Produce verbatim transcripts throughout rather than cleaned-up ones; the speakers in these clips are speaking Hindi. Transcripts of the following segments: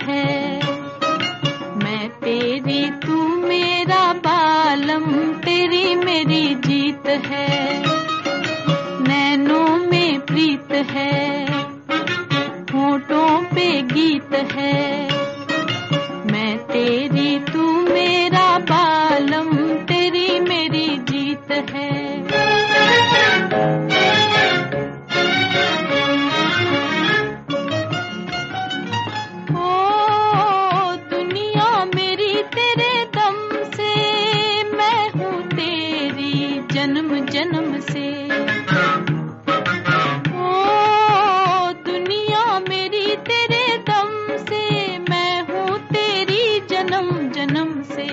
है। मैं तेरी तू मेरा बालम, तेरी मेरी जीत है। नैनों में प्रीत है, होठों पे गीत है। मैं तेरी तू मेरा बालम, तेरी मेरी जीत है। ओ दुनिया मेरी तेरे दम से, मैं हूँ तेरी जन्म जन्म से। ओ दुनिया मेरी तेरे दम से, मैं हूँ तेरी जन्म जन्म से।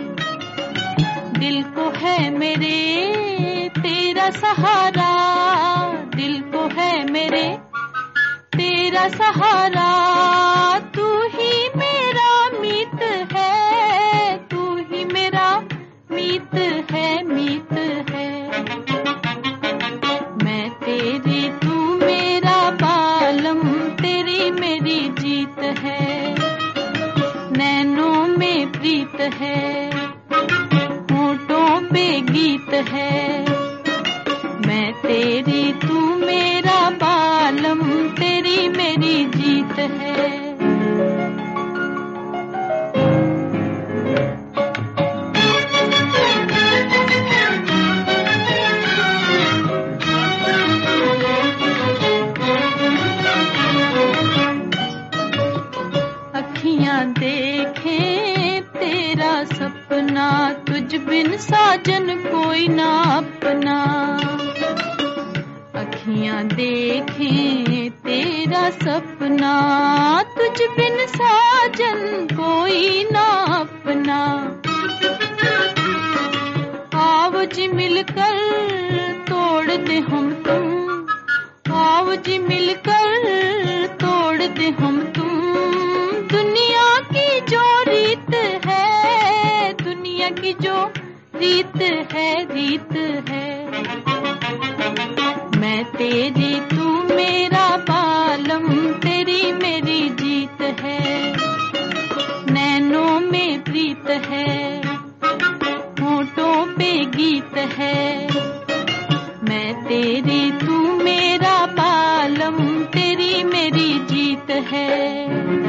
दिल को है मेरे तेरा सहारा, दिल को है मेरे तेरा सहारा। तू ही मेरा मीत है, तू ही मेरा मीत है, मीत है। मैं तेरी तू मेरा बालम, तेरी मेरी जीत है। नैनों में प्रीत है, होठों पे गीत है। मैं तेरी तू मेरा बालम, तेरी मेरी जीत है। अखियां देखें तेरा सपना, तुझ बिन साजन कोई ना अपना। अखियां देखें तेरा सपना, तुझ बिन साजन कोई ना अपना। आओ जी मिलकर तोड़ दे हम तुम, आओ जी मिलकर तोड़ दे हम तुम। दुनिया की जो रीत है, दुनिया की जो रीत है, रीत है। मैं तेरी तू मेरा बालम, तेरी मेरी जीत है। नैनों में प्रीत है, होठों पे गीत है। मैं तेरी तू मेरा बालम, तेरी मेरी जीत है।